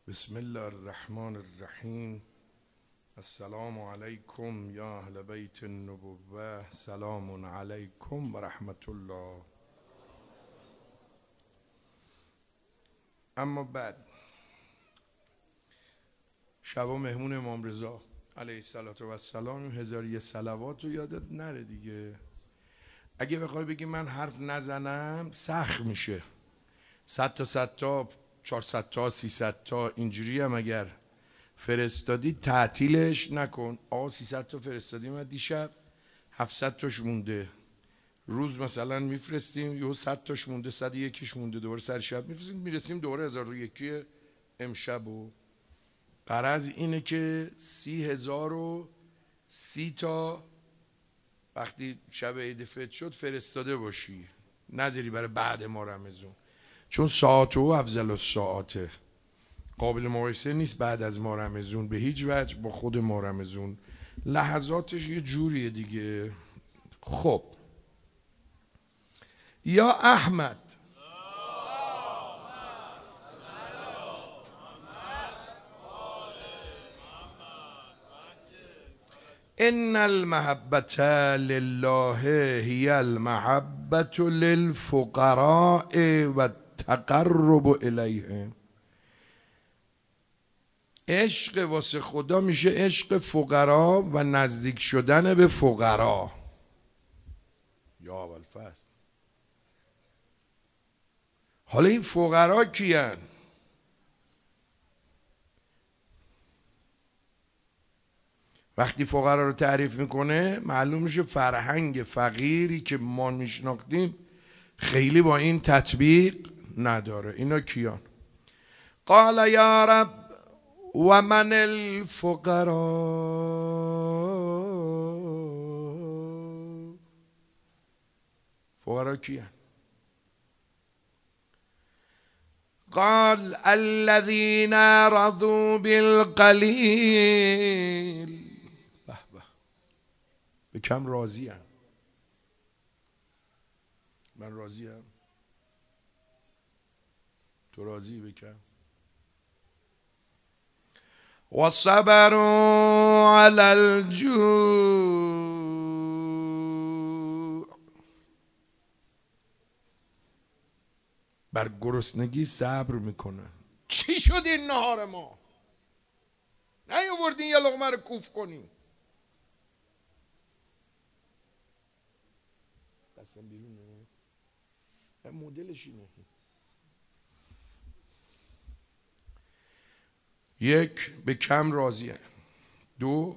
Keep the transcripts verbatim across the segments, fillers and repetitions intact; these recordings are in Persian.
بسم الله الرحمن الرحیم. السلام علیکم یا اهل بیت النبوه، سلام علیکم و رحمت الله. اما بعد، شبا مهمون امام رضا علیه السلام، هزار یه صلوات رو یادت نره دیگه. اگه بخوای بگی من حرف نزنم سخت میشه. صد تا صد تا چهارصد تا سیصد تا اینجوری هم اگر فرستادی تعطیلش نکن. آقا سیصد تا فرستادیم و دیشب هفتصد تاش مونده، روز مثلا میفرستیم یهو صد تاش مونده، صد و یکیش مونده، دوباره سر شب میفرستیم، میرسیم دوباره هزار و یکی امشب. و غرض اینه که سی هزار و سی تا وقتی شب عید فطر شد فرستاده باشی، نذاری برای بعد ما رمضان، چون ساعت و افضل الساعاته، قابل مقایسه نیست بعد از ما رمضان به هیچ وجه با خود ما رمضان. لحظاتش یه جوریه دیگه. خب یا احمد، ان المحبة لله هی المحبة للفقراء و التقرب الیه. عشق واسه خدا میشه عشق فقرا و نزدیک شدن به فقرا. یا اول فصل. حالا این فقرا کیان؟ وقتی فقرا رو تعریف میکنه معلوم میشه فرهنگ فقیری که ما میشناختیم خیلی با این تطبیق نداره. اینا کیان؟ قال یا رب و من الفقراء. فقرا کیان؟ قال الذين رضوا بالقلیل. به به، به کم راضی هم. من راضی هم، تو راضی به کم. و صبروا علی الجوع. بر گرسنگی صبر میکنن. چی شد این نهار ما؟ نیاوردین یه لقمه رو کوف کنین. دستم بیرونه. مدلش اینه. یک، به کم راضیه. دو،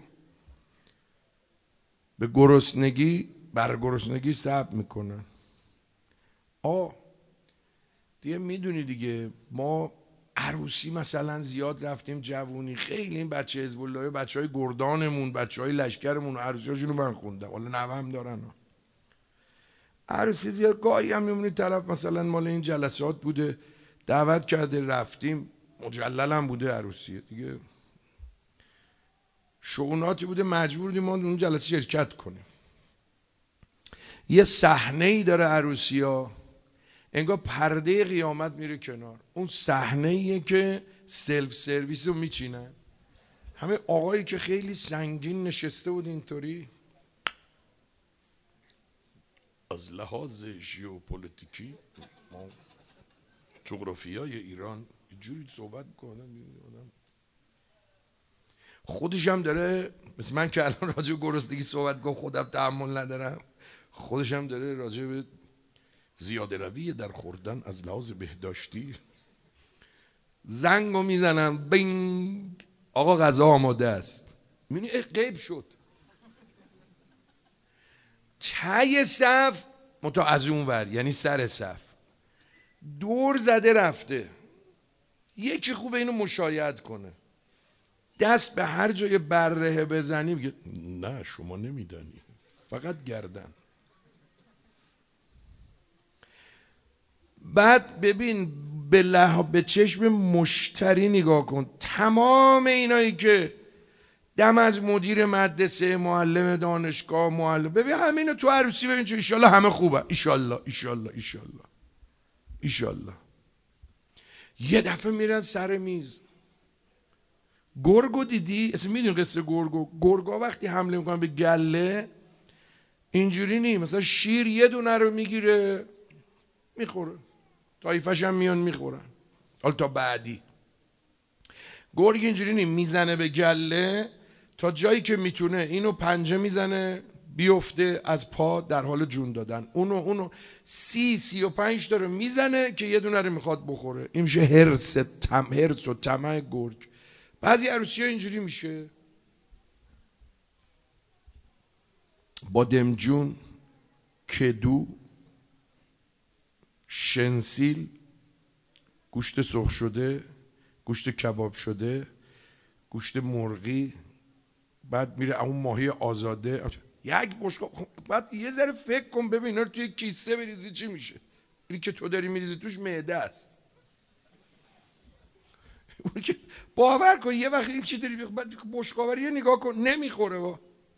به گرسنگی بر گرسنگی صبر میکنن. آ دیگه میدونی دیگه، ما عروسی مثلا زیاد رفتیم، جوونی خیلی این بچه حزب الله، بچه های گردانمون، بچه های لشکرمون عروسی هاشونو من خوندم، حالا نوه هم دارن. عروسی زیاد گاهی هم میمونی طرف مثلا مال این جلسات بوده دعوت کرده رفتیم، مجلل هم بوده عروسیه دیگه، شؤوناتی بوده مجبور بودیم ما اون جلسه شرکت کنیم. یه صحنه ای داره عروسی ها، انگار پرده قیامت میره کنار. اون صحنه ایه که سلف سرویس رو میچینن، همه آقایی که خیلی سنگین نشسته بود اینطوری، از لحاظ ژئوپلیتیکی جغرافیای ایران جوری صحبت میکنه، خودش هم داره مثل من که الان راجع به گرسنگی صحبت کنم خودم تحمل ندارم، خودش هم داره راجع به زیاده روی در خوردن از لحاظ بهداشتی زنگو میزنم، بینگ آقا غذا آماده است. میبینی غیب شد ته صف متا از اون ور، یعنی سر صف دور زده رفته. یکی خوبه اینو مشاهده کنه، دست به هر جای بره بزنی بگه نه شما نمیدانی، فقط گردن. بعد ببین به لح... به چشم مشتری نگاه کن. تمام اینایی که دم از مدیر مدرسه، معلم دانشگاه، معلم، ببین همینو تو عروسی ببین چه ایشالله همه خوبه، ایشالله ایشالله ایشالله ایشالله. یه دفعه میرن سر میز، گرگو دیدی؟ اصلا میدونی قصه گرگو؟ گرگا وقتی حمله میکنن به گله اینجوری نی، مثلا شیر یه دونه رو میگیره میخوره، طایفش هم میان میخورن. حالا تا بعدی گرگ اینجوری نی، میزنه به گله تا جایی که میتونه، اینو پنجه میزنه بیفته از پا در حال جون دادن، اونو اونو سی سی و پنج داره میزنه که یه دونه رو میخواد بخوره. این میشه هرس تم هرس و طمع گرگ. بعضی عروسی ها اینجوری میشه. بادمجون، کدو، شنسیل، گوشت سرخ شده، گوشت کباب شده، گوشت مرغی، بعد میره اون ماهی آزاده، یک بشقاب. بعد یه ذره فکر کن ببین اینا رو توی کیسه بریزی چی میشه؟ اینی که تو داری میریزی توش معده است. اونی که باور کن یه وقت این چی داری بعد بشقابه یه نگاه کن نمیخوره. با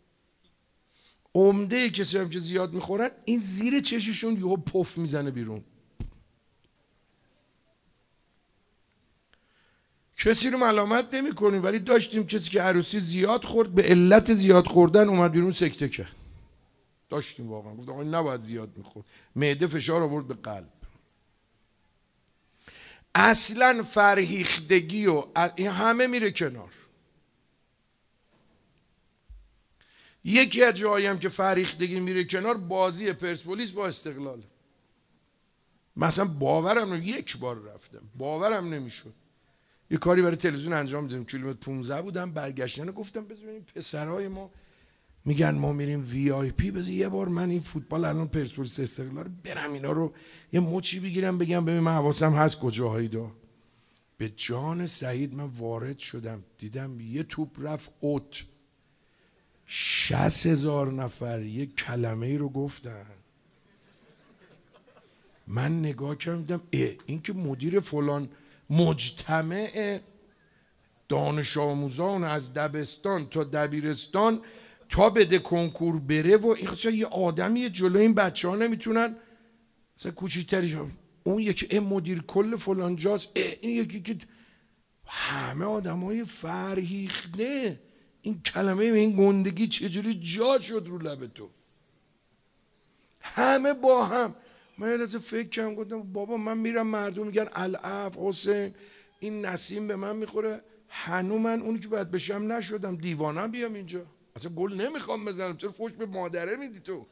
عمده کسی هم که زیاد میخورن این زیر چششون یهو پف میزنه بیرون. کسی رو ملامت نمی کنیم، ولی داشتیم کسی که عروسی زیاد خورد، به علت زیاد خوردن اومد بیرون سکته کرد. داشتیم واقعا، گفت آقا نباید زیاد میخورد، معده فشار آورد به قلب. اصلا فرهیختگی و این همه میره کنار. یکی از جاییم که فرهیختگی میره کنار بازی پرسپولیس با استقلال. مثلا باورم نمیشه، یک بار رفتم باورم نمیشد، یه کاری برای تلویزیون انجام میدیم، کیلومتر پانزده بودم، برگشتن گفتم بذار ببینیم پسرای ما میگن ما میریم وی آی پی، بذار یه بار من این فوتبال الان پرسپولیس استقلال برم اینا رو یه مچی بگیرم بگم ببین من حواسم هست کجاهایی دا. به جان سعید من وارد شدم دیدم یه توپ رفت اوت، شصت هزار نفر یه کلمه ای رو گفتن. من نگاه کردم این که مدیر فلان مجتمع دانش آموزان از دبستان تا دبیرستان تا بده کنکور بره و این یه آدمی جلوی این بچه ها نمیتونن مثلا کوچیکتری، اون یکی این مدیر کل فلان جاست، این یکی که همه آدم های فرهیخته. این کلمه به این گندگی چجوری جا شد رو لب تو؟ همه با هم. من یه لحظه فکر کردم گفتم بابا من میرم مردم میگن العفو حسین این نسیم به من میخوره، هنو من اونی که باید بشم نشدم، دیوانم بیام اینجا، اصلا گل نمیخوام بزنم، چرا فوش به مادره میدی تو؟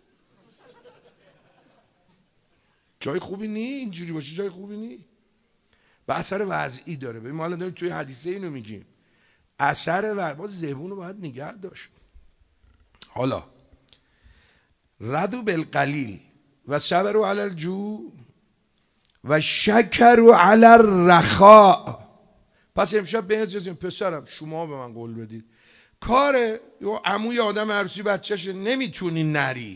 جای خوبی نی اینجوری باشه، جای خوبی نی. و اثر وضعی داره. ببین ما الان داریم توی حدیثه اینو میگیم، اثر وضعی، باز زبون رو باید نگه داشت. حالا ردو بالقلیل و صبروا علی الجوع و شکروا علی الرخاء. پس امشب به این پسرم شما به من قول بدید کار عموی آدم عروسی بچهش نمیتونی نری،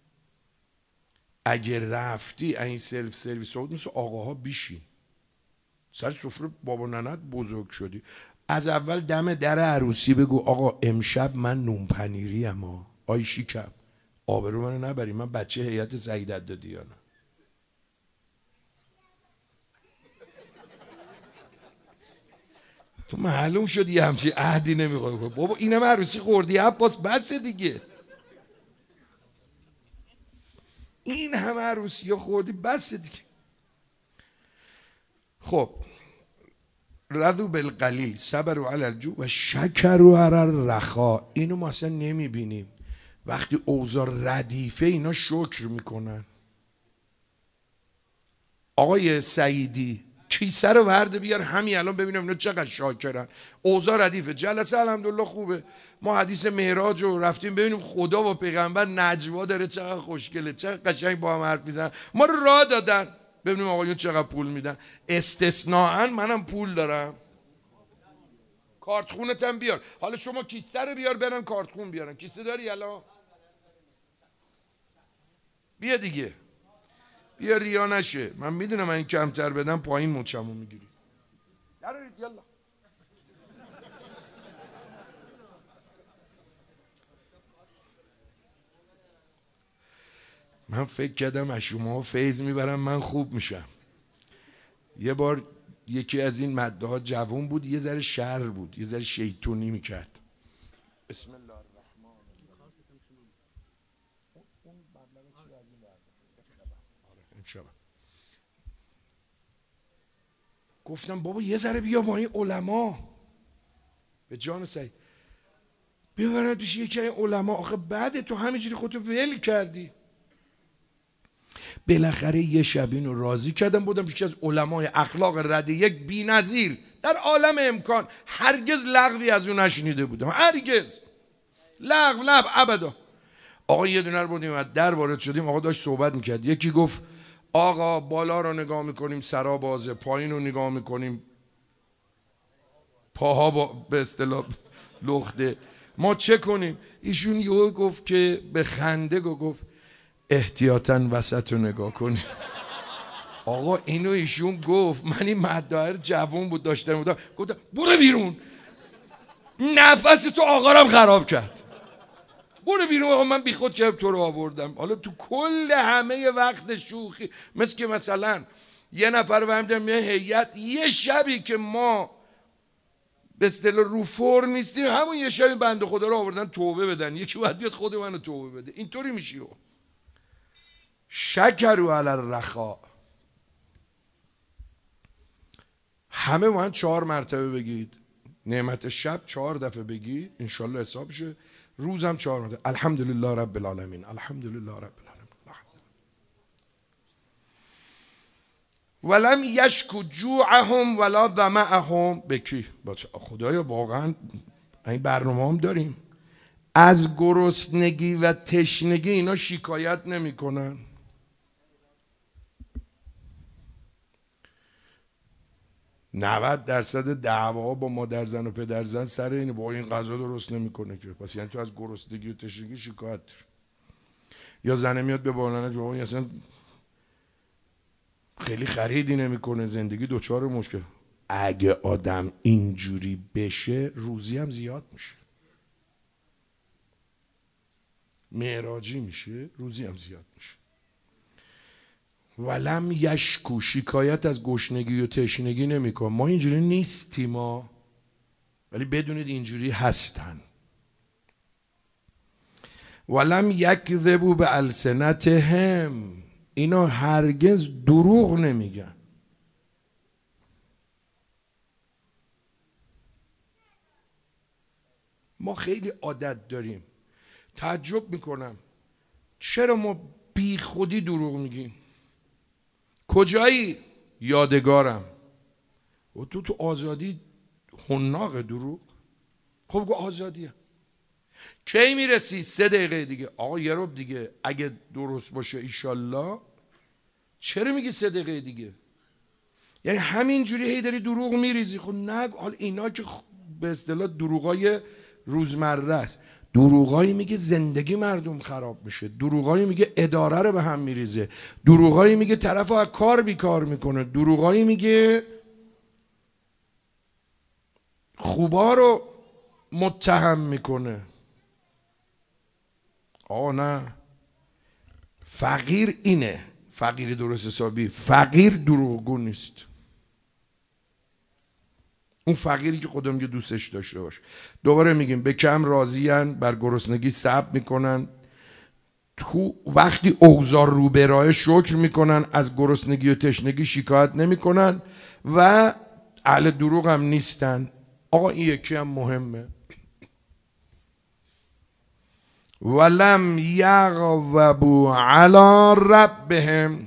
اگه رفتی این سلف سرویس ها مثل آقاها بیشین سر سفره بابا ننت بزرگ شدی، از اول دم در عروسی بگو آقا امشب من نون پنیری ام، آی شیکم آبرو منو نبری، من بچه هیئت سعیدت دادی یا نه؟ تو معلوم شدی یه همچین عهدی نمیخوای بابا، اینم عروسی خوردی عباس بس دیگه، این همه عروسی ها خوردی بس دیگه. خب رضوا بالقلیل صبروا علی الجوع و شکروا علی الرخاء. اینو ما اصلا نمیبینیم. وقتی اوضاع ردیفه اینا شکر میکنن. آقای سعیدی کیسه رو ورده بیار همین الان ببینم اینا چقدر شاکرن. اوضاع ردیفه، جلسه الحمدلله خوبه، ما حدیث معراج رو رفتیم ببینیم خدا و پیغمبر نجوا داره چقدر خوشگله، چقدر قشنگ با هم حرف میزنن، ما رو راه دادن ببینیم آقایون چقدر پول میدن. استثناءً منم پول دارم، کارت خونتم بیار. حالا شما کیسه رو بیار برن کارت خون بیارن. کیسه داری الان؟ بیا دیگه بیا ریا نشه، من میدونم من این کمتر بدم پایین مچمو میگیری. درارید یلا. من فکر کردم از شما فیض میبرم من خوب میشم. یه بار یکی از این مده ها جوان بود، یه ذره شر بود، یه ذره شیطونی میکرد. بسم الله الرحمن الرحیم. گفتم بابا یه ذره بیا با این علما، به جان سعید ببرد پیش یکی این علما. آخه بعد تو همینجوری خودتو ول کردی. بالاخره یه شب اینو راضی کردم، بودم پیش از علمای اخلاق رده یک بی‌نظیر در عالم امکان. هرگز لغوی از اون نشنیده بودم، هرگز لغو لغو ابدا. آقا یه دونه رو بردیم و در وارد شدیم، آقا داشت صحبت میکرد. یکی گفت آقا بالا رو نگاه میکنیم سرا بازه، پایین رو نگاه میکنیم پاها با به اصطلاح لخته، ما چه کنیم؟ ایشون یهو گفت که به خنده گفت احتیاطاً وسط رو نگاه کنیم. آقا اینو ایشون گفت، من این مدایر جوان بود داشتم بودم، گفتم برو بیرون، نفس تو آقا رم خراب کرد، برو بیرون. آقا من بی خود که تو رو آوردم. حالا تو کل همه وقت شوخی، مثل که مثلا یه نفر فهمیدم یه هیئت، یه شبی که ما به اصطلاح رو فور نیستیم، همون یه شبی بنده خدا رو آوردن توبه بدن، یکی باید بیاد خود منو توبه بده. اینطوری میشی. شکروا علی الرخاء. همه باید چهار مرتبه بگید نعمت شب، چهار دفعه بگی انشالله حساب شه. روزم چهار مرتبه الحمدلله رب العالمین، الحمدلله رب العالمین. ولم یشکو جوعهم ولا ظمأهم. بکی خدایا واقعا این برنامه هم داریم، از گرسنگی و تشنگی اینا شکایت نمی کنن. نود درصد دعوا با مادر زن و پدر زن سر اینه، با این غذا درست نمیکنه که، پس یعنی تو از گرسنگی و تشنگی شکایت داری. یا زنه میاد به بالانه جوابی اصلا خیلی خریدی نمیکنه، زندگی دوچار مشکل. اگه آدم اینجوری بشه روزی هم زیاد میشه، معراجی میشه، روزی هم زیاد میشه. ولم یشکو، شکایت از گشنگی و تشنگی نمیکن. ما اینجوری نیستیم ما، ولی بدونید اینجوری هستن. ولم یکذبوا بالسنتهم، اینا هرگز دروغ نمیگن. ما خیلی عادت داریم، تعجب میکنم چرا ما بی خودی دروغ میگیم. کجایی؟ یادگارم. و تو تو آزادی حناق دروغ. خب گو آزادیه. کی میرسی؟ سه دقیقه دیگه. آقا یه رب دیگه اگه درست باشه ایشالله. چرا میگی سه دقیقه دیگه؟ یعنی همینجوری هی داری دروغ میریزی. خب نگو. حالا اینا که به اصطلاح دروغای روزمره است. دروغایی میگه زندگی مردم خراب میشه، دروغایی میگه اداره رو به هم میریزه، دروغایی میگه طرف از کار بیکار میکنه، دروغایی میگه خوبا رو متهم میکنه. آه نه، فقیر اینه، فقیر درست حسابی. فقیر دروغگو نیست. اون فقیری که خدا میگه دوستش داشته باش. دوباره میگیم به کم راضین، بر گرسنگی صبر میکنن، تو وقتی اوضاع رو به راه شکر میکنن، از گرسنگی و تشنگی شکایت نمیکنن و اهل دروغ هم نیستن. آقا این یکی هم مهمه. ولم یغضبوا علی ربهم،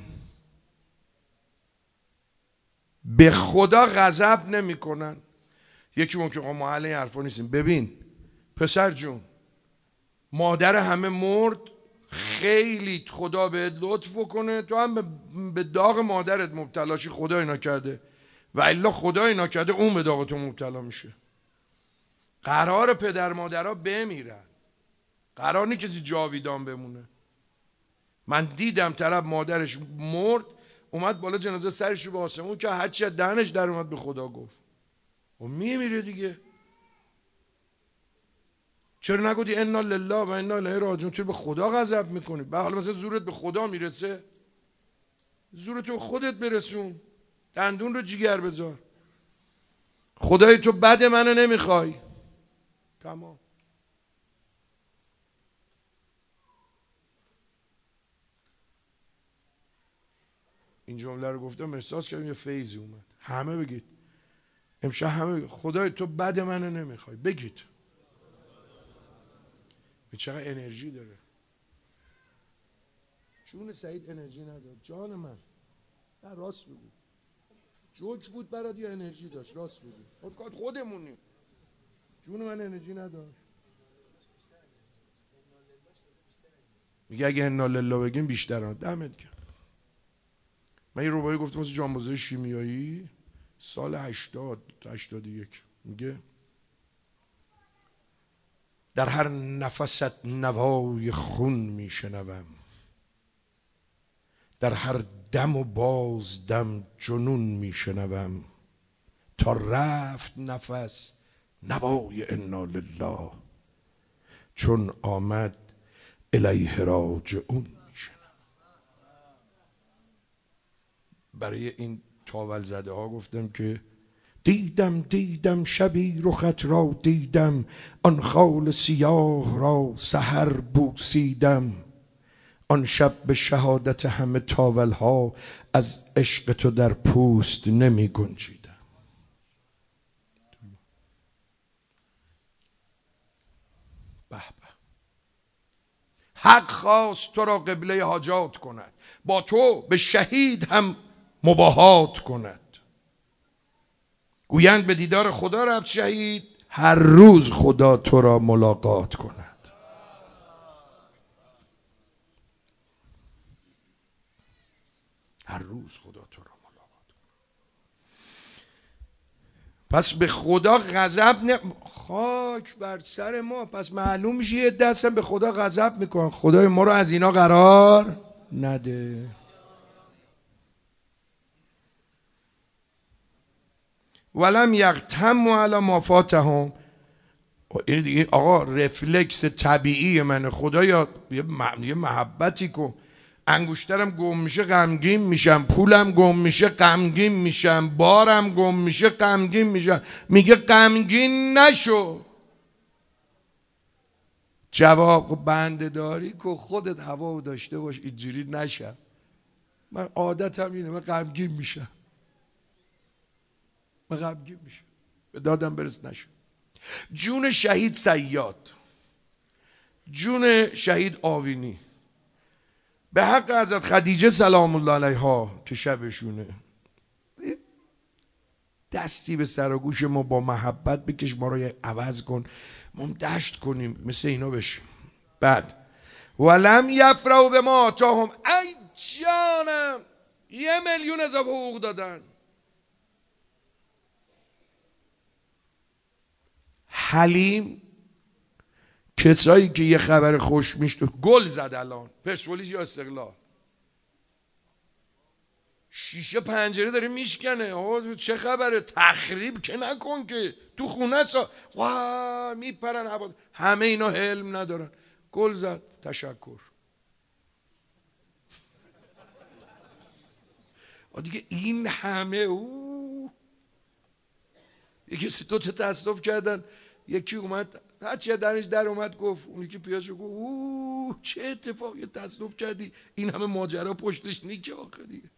به خدا غضب نمیکنن. یکی ممکن که ما علی حرفا نیستیم. ببین پسر جون، مادر همه مرد، خیلی خدا بهت لطف کنه تو هم به داغ مادرت مبتلا شی، خدا اینا کرده و الا خدا اینا کرده اون به داغ تو مبتلا میشه. قرار پدر مادرها بمیرن، قرار نیست کسی جاویدان بمونه. من دیدم طرف مادرش مرد اومد بالا جنازه سرش رو به آسمون که هرچی دهنش در اومد به خدا گفت. و میمیره دیگه. چرا نگودی انا لله و انا الیه راجعون؟ چرا به خدا غضب میکنی؟ به حال مثلا زورت به خدا میرسه، زورت رو خودت برسون، دندون رو جیگر بذار. خدای تو بد منو نمیخوای. تمام. این جمله رو گفتم احساس کردم یه فیضی اومد. همه بگید امشب، همه بگید خدای تو بد منو نمیخوای. بگید. به چقدر انرژی داره. جون سعید انرژی نداره. جان من نه، راست بگو. جوک بود برات یا انرژی داشت؟ راست بگو. خود خودمونی. جون من انرژی نداشت. میگه اگه انا لله بگیم بیشتر. دمت گرم. من یه ربایی گفتم واسه جانبازه شیمیایی سال هشتاد هشتاد و یک. میگه در هر نفست نوای خون میشنوم، در هر دم و باز دم جنون میشنوم، تا رفت نفس نوای انا لله، چون آمد الیه راجعون میشنوم. برای این تاول زده ها گفتم که دیدم دیدم شبی رخت را دیدم، آن خال سیاه را سحر بوسیدم، آن شب به شهادت همه تاول ها از عشق تو در پوست نمی گنجیدم. به به. حق خواست تو را قبله حاجات کند، با تو به شهید هم مباهات کند. گویند به دیدار خدا رفت شهید، هر روز خدا تو را ملاقات کند. هر روز خدا تو را ملاقات کند. پس به خدا غضب نه، خاک بر سر ما. پس معلوم میشه یه دستم به خدا غضب میکنن. خدای ما رو از اینا قرار نده. ولم یغتموا علی ما فاتهم. این دیگه آقا رفلکس طبیعی منه. خدایا یه محبتی کن. انگشترم گم میشه غمگین میشم، پولم گم میشه غمگین میشم، بارم گم میشه غمگین میشم. میگه غمگین نشو. جواب بنده داری که خودت هوا داشته باش اینجوری نشم. من عادتم اینه، من غمگین میشم، من غمگین میشم، به دادم برس نشم. جون شهید صیاد، جون شهید آوینی، به حق حضرت خدیجه سلام الله علیها که شبشونه، دستی به سر و گوش ما با محبت بکش، ما رو عوض کن، ما دشت کنیم مثل اینا بشیم. بعد ولم یفرحوا بما آتاهم. ای جانم، یه میلیون اضافه حقوق دادن. حلیم کسایی که یه خبر خوش میشت گل زد. الان پرسپولیس یا استقلال شیشه پنجره داره میشکنه. آقا چه خبره؟ تخریب که نکن که تو خونه سا واه میپرن هوا. همه اینا حلم ندارن. گل زد، تشکر. دیگه این همه او یکی دو تا تصادف کردن، یکی اومد هرچی درش در اومد گفت، اون یکی پیاز شو گفت اوه چه اتفاقی تصادف کردی، این همه ماجرا پشتش نیکه آخه دیگه.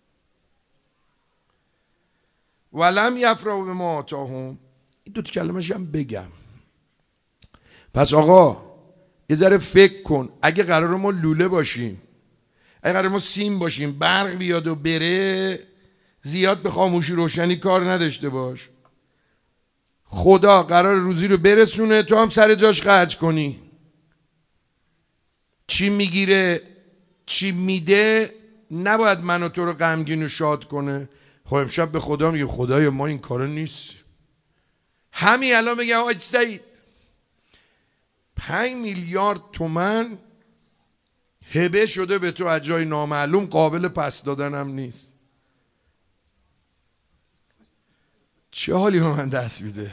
ولم یفرحوا بما آتاهم. این دو تا کلمه‌ش هم بگم. پس آقا یه ذره فکر کن. اگه قرار ما لوله باشیم، اگه قرار ما سیم باشیم، برق بیاد و بره، زیاد به خاموشی روشنی کار نداشته باش. خدا قرار روزی رو برسونه، تو هم سر جاش خرج کنی. چی میگیره چی میده نباید من و تو رو غمگین و شاد کنه. خب امشب به خدا میگه خدای ما این کارا نیست. همین الان بگم آج سعید پنج میلیارد تومن هبه شده به تو از جای نامعلوم، قابل پس دادن هم نیست. چه حالی به من دست میده؟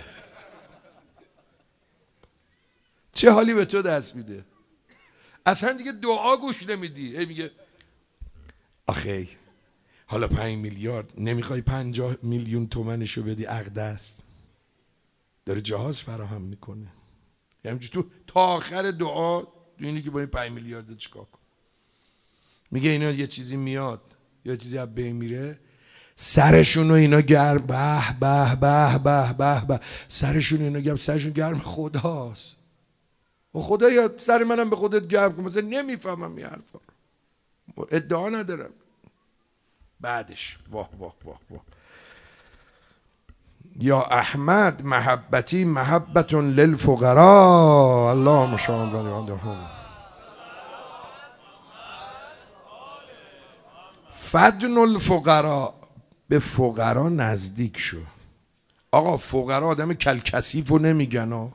چه حالی به تو دست میده؟ اصلا دیگه دعا گوش نمیدی. ای میگه آخه حالا پنج میلیارد نمیخوای پنجاه میلیون تومنشو بدی عقد است. داره جهاز فراهم میکنه. یعنی تو تا آخر دعا اینی که با این پنج میلیارد چیکار کن. میگه اینا یه چیزی میاد یا چیزی از بین میره، سرشون و اینا گرم، به به به به به به، سرشون اینا گرم، سرشون گرم خداست. و خدا یا سر منم به خودت گرم کن. مثلا نمیفهمم این حرفا رو، ادعا ندارم. بعدش واه واه واه واه یا احمد محبتی محبت للفقراء اللهم صل علی محمد فدن الفقراء، به فقرا نزدیک شو. آقا فقرا آدم کلکسیف رو نمیگن ها،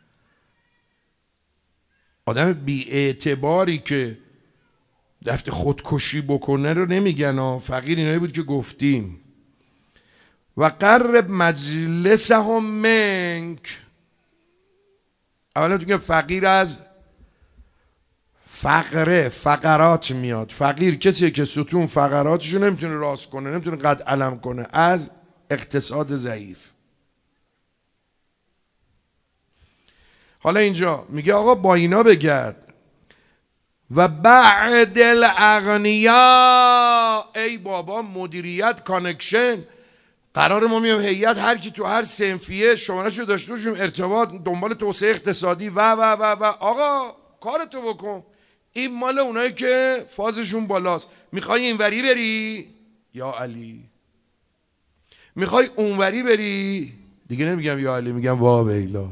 آدم بی اعتباری که دفت خودکشی بکنه رو نمیگن ها. فقیر اینایی بود که گفتیم. و قرب مجلسهم منک، اولا تو که فقیر از فقره فقرات میاد. فقیر کسیه که ستون فقراتشو نمیتونه راست کنه، نمیتونه قد علم کنه، از اقتصاد ضعیف. حالا اینجا میگه آقا با اینا بگرد. و بعد الاغنیا، ای بابا مدیریت کانکشن، قرار ما میام هیئت هر کی تو هر صنفیه شماره‌شو داشته باشیم، ارتباط دنبال توسعه اقتصادی و و و و آقا کارتو بکن. این مال اونایی که فازشون بالاست. میخوای اینوری بری یا علی، میخوای اونوری بری، دیگه نمیگم یا علی، میگم وا ویلا.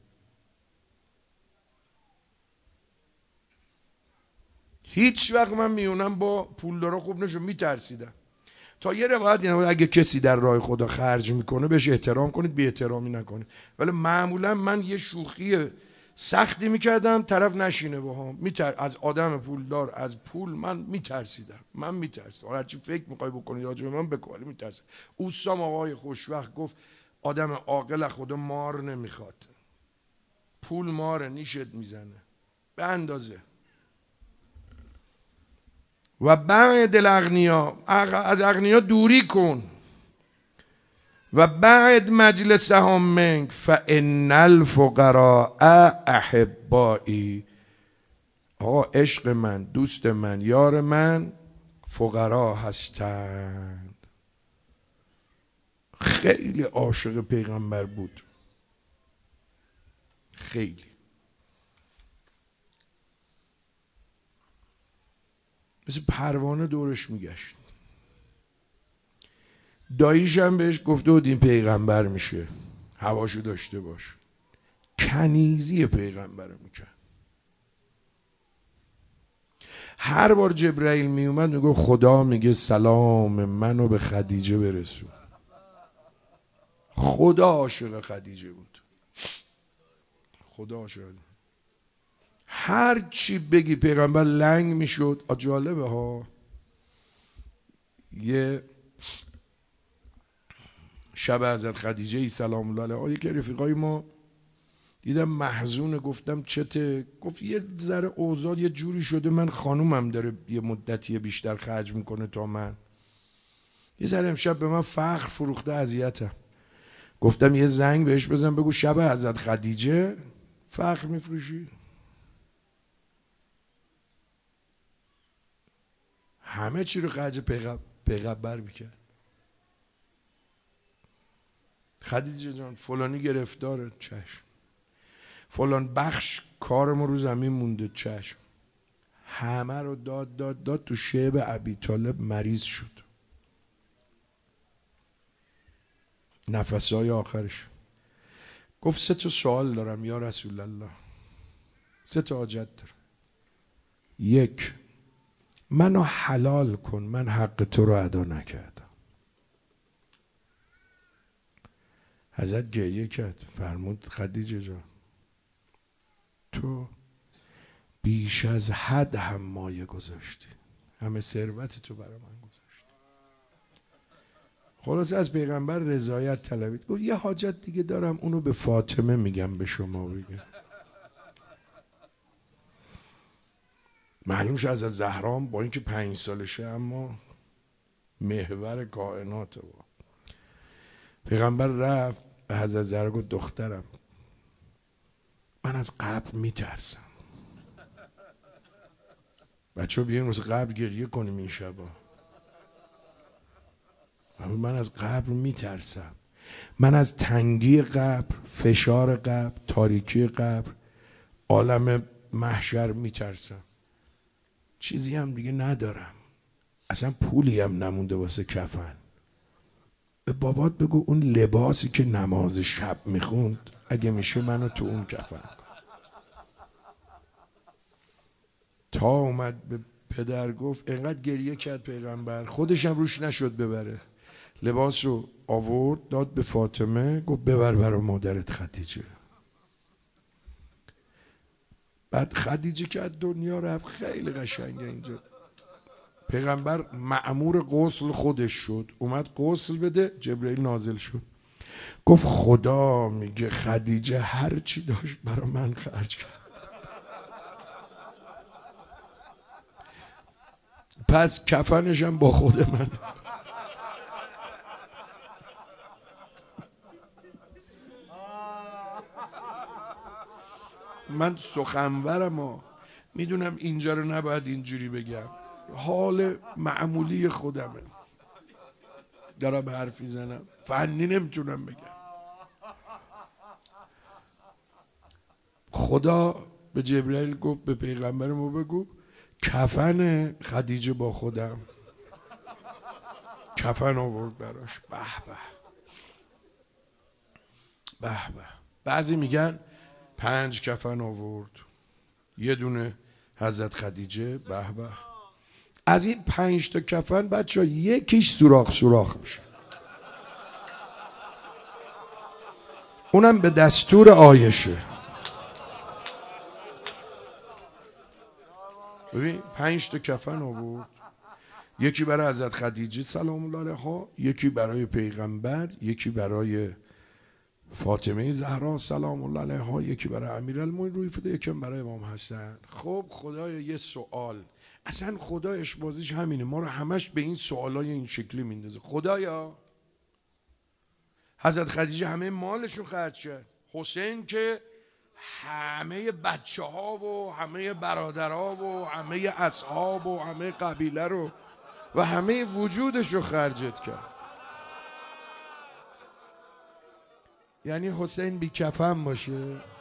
هیچ وقت من میونم با پولدارا خوب نشون، میترسیدم. تا یه روایت یعنی اگه کسی در راه خدا خرج میکنه بهش احترام کنید، بی احترامی نکنید. ولی معمولا من یه شوخی سختی میکردم طرف نشینه باهام، میتر از آدم پولدار، از پول من میترسیدم. من میترسیدم. هر چی فکر میخوای بکنی راجع به من بگو، ولی میترسم. اوستام آقای خوشوقت گفت آدم عاقل از خدا مار نمیخواد. پول ماره، نیشت میزنه به اندازه. و بعد الاغنیا، از اغنیا دوری کن. و بعد مجلسهم منک فان الفقراء احبایی، آقا عشق من، دوست من، یار من فقرا هستند. خیلی عاشق پیغمبر بود، خیلی. مثل پروانه دورش میگشت. داییش هم بهش گفته بود این پیغمبر میشه، هواشو داشته باش. کنیزی پیغمبر میکرد. هر بار جبرائیل میومد میگه خدا میگه سلام منو به خدیجه برسون. خدا عاشق خدیجه بود. خدا عاشق. هر چی بگی پیغمبر لنگ میشد. جالبه ها. یه شب حضرت خدیجه سلام الله علیها، یکی رفیقای ما دیدم محزون، گفتم چته؟ گفت یه ذره اوضاع یه جوری شده، من خانومم داره یه مدتی بیشتر خرج میکنه تا من، یه ذره امشب به من فخر فروخته، اذیتم. گفتم یه زنگ بهش بزن بگو شب حضرت خدیجه فخر میفروشی. همه چی رو خرج پیغمبر میکرد. خدیجه جان فلانی گرفتاره، چشم. فلان بخش کارمون رو زمین مونده، چشم. همه رو داد داد داد. تو شعب ابی طالب مریض شد، نفسهای آخرش. گفت سه تا سوال دارم یا رسول الله، سه تا حاجت دارم. یک، منو حلال کن، من حق تو رو ادا نکردم. حضرت گریه کرد، فرمود خدیجه جان تو بیش از حد هم مایه گذاشتی، همه ثروت تو برای من گذاشتی. خلاصه از پیغمبر رضایت طلبید. گفت یه حاجت دیگه دارم، اونو به فاطمه میگم، به شما بگم. معلوم شد حضرت زهرام با اینکه پنج سالشه اما محور کائنات. با پیغمبر رفت به حضرت زهرا گفت دخترم من از قبر میترسم. بچه ها بیاین واسه قبر گریه کنیم این شبا. من از قبر میترسم. من از تنگی قبر، فشار قبر، تاریکی قبر، عالم محشر میترسم. چیزی هم دیگه ندارم، اصلا پولی هم نمونده واسه کفن. به بابات بگو اون لباسی که نماز شب میخوند اگه میشه منو تو اون کفن کن. تا اومد به پدر گفت، اینقدر گریه کرد پیغمبر، خودش هم روش نشد ببره، لباس رو آورد داد به فاطمه، گفت ببر برای مادرت خدیجه. بعد خدیجه که از دنیا رفت، خیلی قشنگه اینجا. پیغمبر مأمور غسل خودش شد، اومد غسل بده، جبرئیل نازل شد گفت خدا میگه خدیجه هر چی داشت برای من خرج کرد. پس کفنشم با خود من. من سخنورم ها، میدونم اینجا رو نباید اینجوری بگم، حال معمولی خودمه، دارم حرف میزنم، فنی نمیتونم بگم. خدا به جبرئیل گفت به پیغمبر ما بگو کفن خدیجه با خودم. کفن آورد براش. به به به به. بعضی میگن پنج کفن آورد، یه دونه حضرت خدیجه. به به. از این پنج تا کفن بچه ها یکیش سوراخ سوراخ میشه، اونم به دستور آیشه. ببین پنج تا کفن آورد، یکی برای حضرت خدیجه سلام الله علیها، یکی برای پیغمبر، یکی برای فاطمه زهرا سلام الله علیها، یکی برای امیرالمومنین روی فدا، یکی برای امام حسن. خب خدایا یه سوال، اصلا خدا اشبازیش همینه، ما رو همش به این سوالای این شکلی میندازه. خدایا حضرت خدیجه همه مالشو خرج کرد، حسین که همه بچه ها و همه برادرها و همه اصحاب و همه قبیله رو و همه وجودش رو خرجت کرد. یعنی حسین بی کفن باشه؟